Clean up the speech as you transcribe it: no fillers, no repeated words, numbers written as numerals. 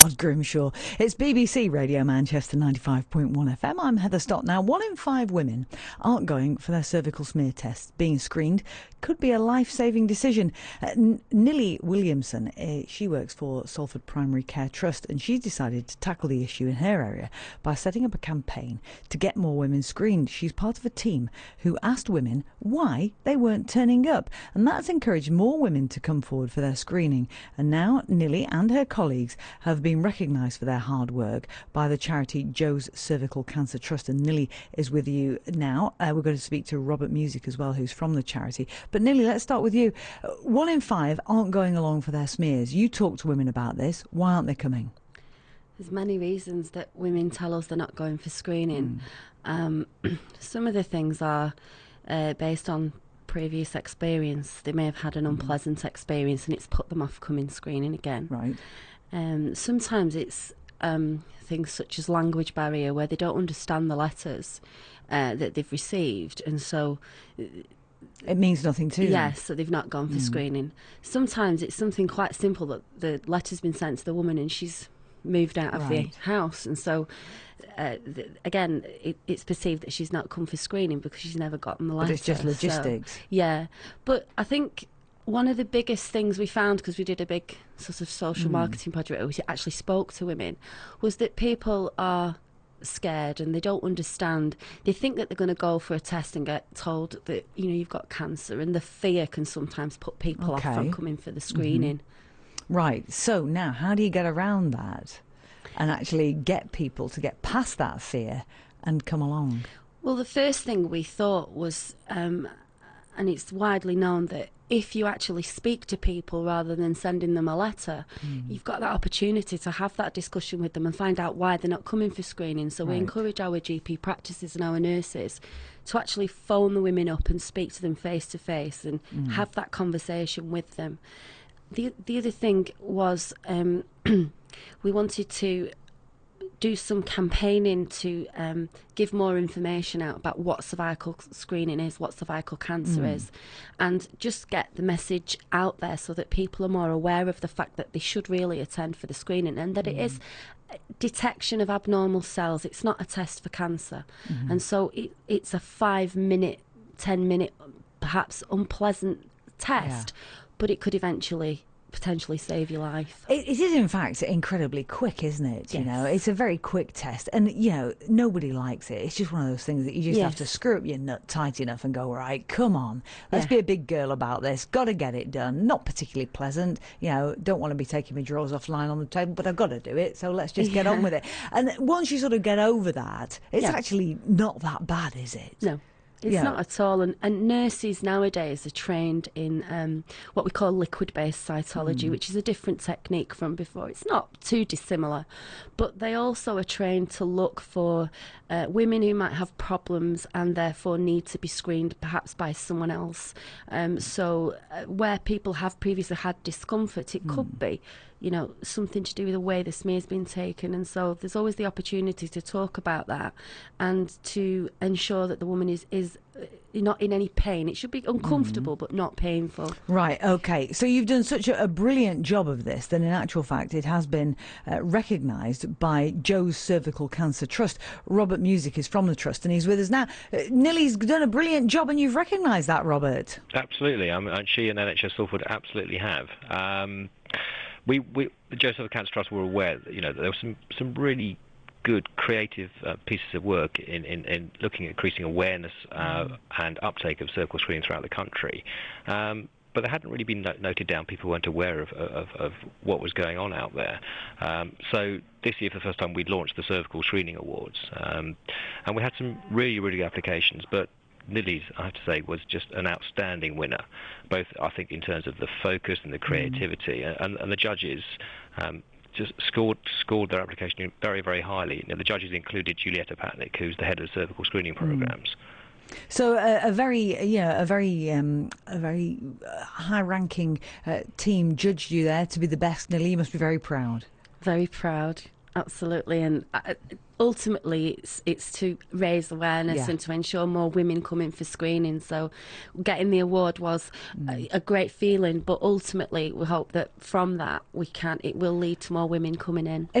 Grimshaw. It's BBC Radio Manchester 95.1 FM. I'm Heather Stott. Now, 1 in 5 women aren't going for their cervical smear tests. Being screened could be a life-saving decision. Nilly Williamson, she works for Salford Primary Care Trust, and she's decided to tackle the issue in her area by setting up a campaign to get more women screened. She's part of a team who asked women why they weren't turning up, and that's encouraged more women to come forward for their screening. And now Nilly and her colleagues have been recognised for their hard work by the charity Joe's Cervical Cancer Trust, and Nilly is with you now. We're going to speak to Robert Music as well, who's from the charity. But Nilly, let's start with you. 1 in 5 aren't going along for their smears. You talk to women about this. Why aren't they coming? There's many reasons that women tell us they're not going for screening. Some of the things are based on previous experience. They may have had an unpleasant experience and it's put them off coming screening again. Right. Sometimes it's things such as language barrier, where they don't understand the letters that they've received, and so it means nothing to them. Yes, so they've not gone for screening. Sometimes it's something quite simple, that the letter's been sent to the woman and she's moved out of the house, and so again it's perceived that she's not come for screening because she's never gotten the letter. But it's just logistics. So, but I think one of the biggest things we found, because we did a big sort of social marketing project where we actually spoke to women, was that people are scared and they don't understand. They think that they're going to go for a test and get told that, you know, you've got cancer, and the fear can sometimes put people off from coming for the screening. Right, so now how do you get around that and actually get people to get past that fear and come along? Well, the first thing we thought was, and it's widely known, that if you actually speak to people rather than sending them a letter, you've got that opportunity to have that discussion with them and find out why they're not coming for screening. So we encourage our GP practices and our nurses to actually phone the women up and speak to them face to face and have that conversation with them. The other thing was we wanted to do some campaigning to give more information out about what cervical screening is, what cervical cancer is, and just get the message out there so that people are more aware of the fact that they should really attend for the screening, and that it is detection of abnormal cells. It's not a test for cancer. And so it's a 5-minute, 10-minute, perhaps unpleasant test, but it could eventually potentially save your life. It is in fact incredibly quick, isn't it? You know, it's a very quick test, and you know, nobody likes it. It's just one of those things that you just have to screw up your nut tight enough and go, right, come on, let's be a big girl about this, got to get it done. Not particularly pleasant, you know, don't want to be taking my drawers off lying on the table, but I've got to do it, so let's just get on with it. And once you sort of get over that, it's actually not that bad, is it? No. It's not at all, and nurses nowadays are trained in what we call liquid-based cytology, which is a different technique from before. It's not too dissimilar, but they also are trained to look for women who might have problems and therefore need to be screened perhaps by someone else. So where people have previously had discomfort, it could be, you know, something to do with the way the smear's been taken, and so there's always the opportunity to talk about that and to ensure that the woman is not in any pain. It should be uncomfortable but not painful. Right, okay. So you've done such a brilliant job of this that in actual fact it has been recognised by Joe's Cervical Cancer Trust. Robert Music is from the trust and he's with us now. Nilly's done a brilliant job and you've recognised that, Robert. Absolutely. She and NHS Salford absolutely have. The Joe Cervical Cancer Trust were aware that, you know, there were some really good creative pieces of work in looking at increasing awareness and uptake of cervical screening throughout the country. But they hadn't really been noted down. People weren't aware of what was going on out there. So this year, for the first time, we launched the Cervical Screening Awards. And we had some really, really good applications, but Nilly's, I have to say, was just an outstanding winner, both, I think, in terms of the focus and the creativity. And the judges just scored their application very, very highly. You know, the judges included Julietta Patnick, who's the head of cervical screening programs. So a very high-ranking team judged you there to be the best. Nilly, you must be very proud. Very proud, absolutely. And ultimately it's to raise awareness and to ensure more women come in for screening. So getting the award was a great feeling, but ultimately we hope that from that it will lead to more women coming in.